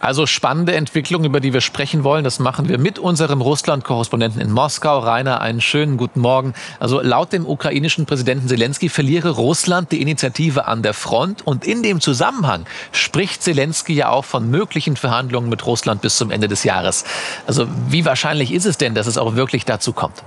Also spannende Entwicklung, über die wir sprechen wollen. Das machen wir mit unserem Russland-Korrespondenten in Moskau. Rainer, einen schönen guten Morgen. Also laut dem ukrainischen Präsidenten Selenskyj verliere Russland die Initiative an der Front. Und in dem Zusammenhang spricht Selenskyj ja auch von möglichen Verhandlungen mit Russland bis zum Ende des Jahres. Also wie wahrscheinlich ist es denn, dass es auch wirklich dazu kommt?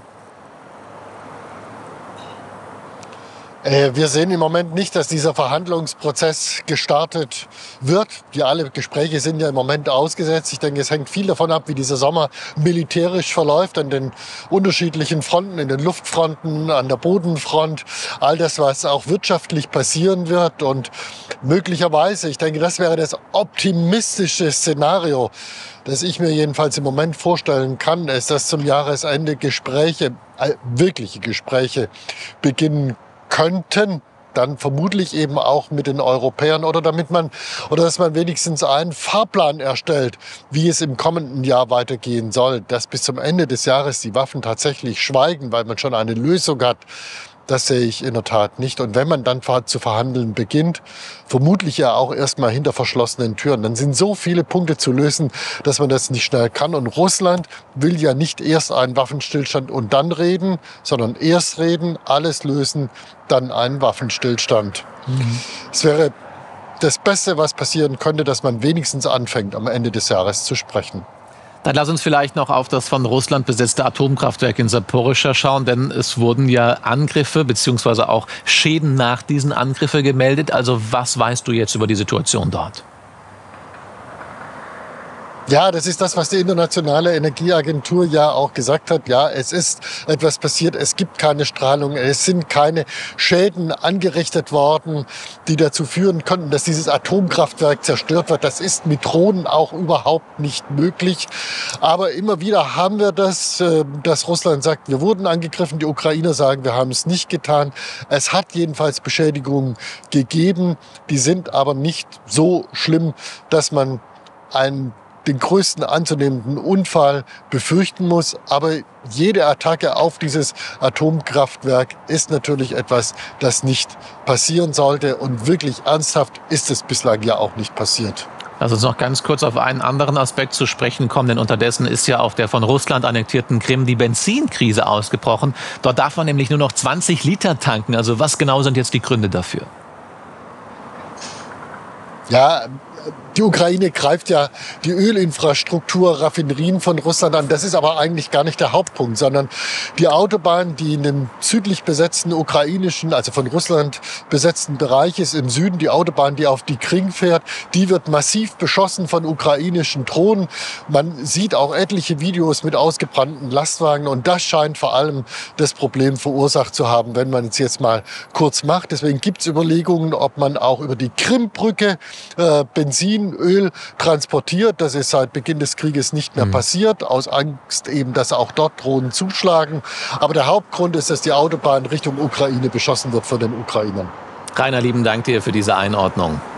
Wir sehen im Moment nicht, dass dieser Verhandlungsprozess gestartet wird. Alle Gespräche sind ja im Moment ausgesetzt. Ich denke, es hängt viel davon ab, wie dieser Sommer militärisch verläuft, an den unterschiedlichen Fronten, in den Luftfronten, an der Bodenfront. All das, was auch wirtschaftlich passieren wird. Und möglicherweise, ich denke, das wäre das optimistische Szenario, das ich mir jedenfalls im Moment vorstellen kann, ist, dass zum Jahresende wirkliche Gespräche beginnen könnten, dann vermutlich eben auch mit den Europäern oder dass man wenigstens einen Fahrplan erstellt, wie es im kommenden Jahr weitergehen soll, dass bis zum Ende des Jahres die Waffen tatsächlich schweigen, weil man schon eine Lösung hat. Das sehe ich in der Tat nicht. Und wenn man dann zu verhandeln beginnt, vermutlich ja auch erstmal hinter verschlossenen Türen, dann sind so viele Punkte zu lösen, dass man das nicht schnell kann. Und Russland will ja nicht erst einen Waffenstillstand und dann reden, sondern erst reden, alles lösen, dann einen Waffenstillstand. Es wäre das Beste, was passieren könnte, dass man wenigstens anfängt, am Ende des Jahres zu sprechen. Dann lass uns vielleicht noch auf das von Russland besetzte Atomkraftwerk in Saporischschja schauen, denn es wurden ja Angriffe bzw. auch Schäden nach diesen Angriffen gemeldet. Also was weißt du jetzt über die Situation dort? Ja, das ist das, was die Internationale Energieagentur ja auch gesagt hat. Ja, es ist etwas passiert. Es gibt keine Strahlung. Es sind keine Schäden angerichtet worden, die dazu führen könnten, dass dieses Atomkraftwerk zerstört wird. Das ist mit Drohnen auch überhaupt nicht möglich. Aber immer wieder haben wir das, dass Russland sagt, wir wurden angegriffen. Die Ukrainer sagen, wir haben es nicht getan. Es hat jedenfalls Beschädigungen gegeben. Die sind aber nicht so schlimm, dass man den größten anzunehmenden Unfall befürchten muss. Aber jede Attacke auf dieses Atomkraftwerk ist natürlich etwas, das nicht passieren sollte. Und wirklich ernsthaft ist es bislang ja auch nicht passiert. Lass uns noch ganz kurz auf einen anderen Aspekt zu sprechen kommen, denn unterdessen ist ja auf der von Russland annektierten Krim die Benzinkrise ausgebrochen. Dort darf man nämlich nur noch 20 Liter tanken. Also was genau sind jetzt die Gründe dafür? Ja, die Ukraine greift ja die Ölinfrastruktur, Raffinerien von Russland an. Das ist aber eigentlich gar nicht der Hauptpunkt, sondern die Autobahn, die in dem südlich besetzten ukrainischen, also von Russland besetzten Bereich ist im Süden, die Autobahn, die auf die Krim fährt, die wird massiv beschossen von ukrainischen Drohnen. Man sieht auch etliche Videos mit ausgebrannten Lastwagen und das scheint vor allem das Problem verursacht zu haben, wenn man es jetzt mal kurz macht. Deswegen gibt es Überlegungen, ob man auch über die Krimbrücke Benzin, Öl transportiert. Das ist seit Beginn des Krieges nicht mehr passiert, aus Angst eben, dass auch dort Drohnen zuschlagen. Aber der Hauptgrund ist, dass die Autobahn Richtung Ukraine beschossen wird von den Ukrainern. Rainer, lieben Dank dir für diese Einordnung.